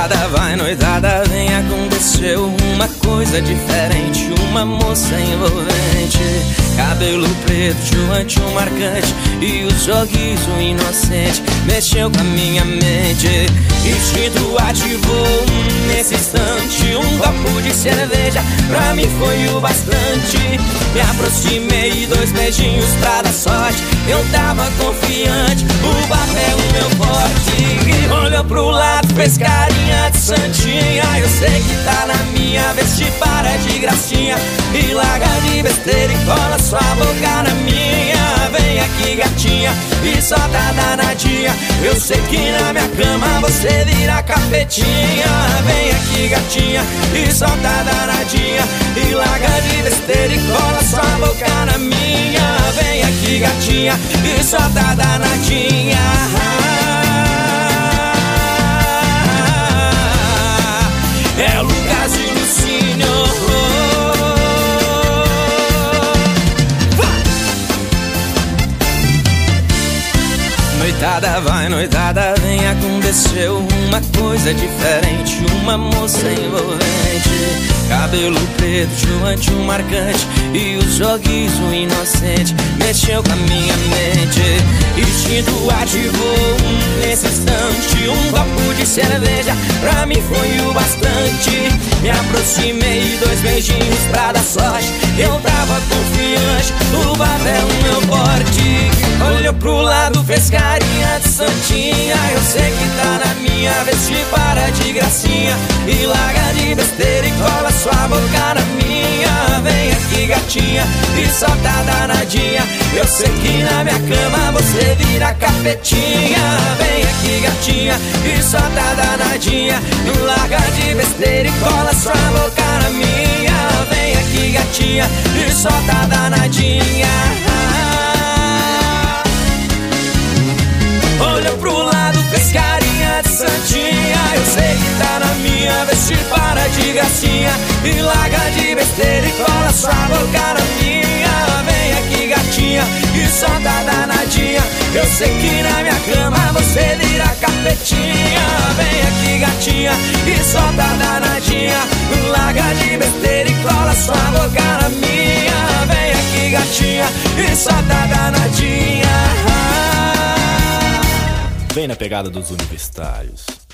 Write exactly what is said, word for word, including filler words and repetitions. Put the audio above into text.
Noitada vai, noitada vem, aconteceu uma coisa diferente. Uma moça envolvente, cabelo preto, tio marcante e o sorriso inocente mexeu com a minha mente. Instinto ativou nesse instante, um copo de cerveja pra mim foi o bastante. Me aproximei, dois beijinhos pra dar sorte, eu tava confiante, o bafo é o meu forte. Olhou pro lado, fez carinha de santinha, eu sei que tá na minha vez, te para de gracinha e larga de besteira e cola sua boca na minha. Vem aqui gatinha e solta a danadinha, eu sei que na minha cama você vira capetinha. Vem aqui gatinha e solta a danadinha e larga de besteira e cola sua boca na minha. Vem aqui gatinha e solta a danadinha. É Lucas e Lucinho. Noitada vai, noitada vem, aconteceu uma coisa diferente. Uma moça envolvente, cabelo preto, tio marcante e o sorriso inocente mexeu com a minha mente. Instinto ativou nesse instante, um copo de cerveja pra mim foi o bastante. Me aproximei, dois beijinhos pra dar sorte, eu tava confiante, o bafo é o meu forte. Olhou pro lado, fez carinha de santinha, eu sei que tá na minha vez, te para de gracinha e larga de besteira e cola sua boca na minha. Vem aqui gatinha e solta a danadinha, eu sei que na minha cama você vira capetinha. Vem aqui gatinha e solta a danadinha e larga de besteira e cola sua boca na minha. Vem aqui gatinha e solta a danadinha. Olhou pro lado, fez carinha de santinha, eu sei que tá na minha vez, te para de gracinha e larga de besteira e cola sua boca na minha. Vem aqui gatinha e solta a danadinha, eu sei que na minha cama você vira capetinha. Vem aqui gatinha e solta a danadinha, larga de besteira e cola sua boca na minha. Vem aqui gatinha e solta a danadinha. Vem na pegada dos universitários.